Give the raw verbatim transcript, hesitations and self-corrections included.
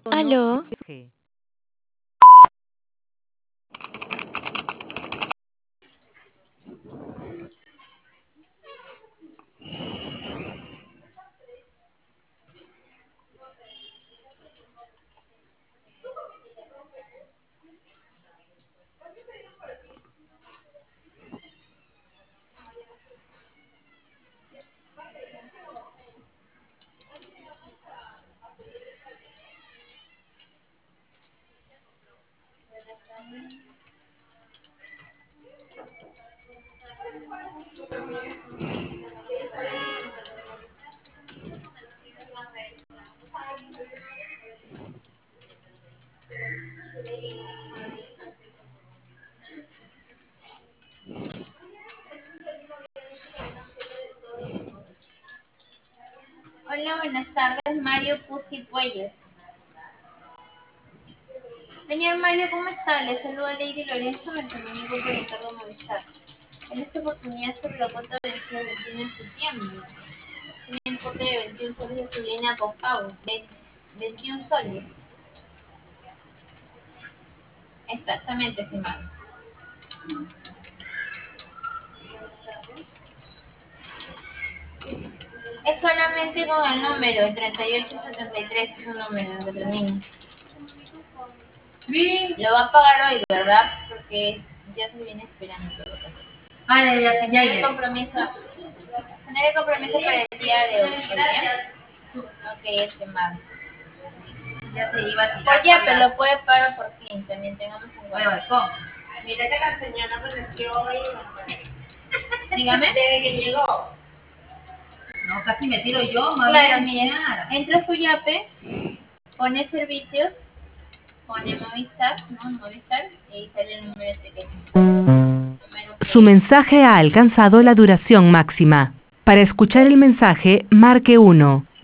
Aló. Hola, buenas tardes, Mario Pussy Puelles. Señor Mario, ¿cómo está? Le saluda Lady Lorenzo, me comunico por Ricardo Movistar. En esta oportunidad sobre la cuota vencida el veintiuno de septiembre. Tiene un importe de veintiún soles de su línea con pago. veintiún soles. Exactamente, estimado. Es solamente con el número treinta y ocho setenta y tres, es un número que termina. Sí. Lo va a pagar hoy, ¿verdad? Porque ya se viene esperando todo. Ah, ya, ya, ya, Tener el ya. compromiso, tener el compromiso para el día de hoy. ¿Ok? Ok, estimado. Ya se iba a tirar. Oye, pero lo puede pagar por fin, también tengamos en Oye, cuenta. balcón. Mira que la señora amaneció hoy. Dígame. Desde que llegó. No, casi me tiro yo, más Claro, bien, mire, señora. entra a su yape, pone servicios, pone Movistar, ¿no? Movistar, y ahí sale el número de etiqueta. Su mensaje ha alcanzado la duración máxima. Para escuchar el mensaje, marque uno.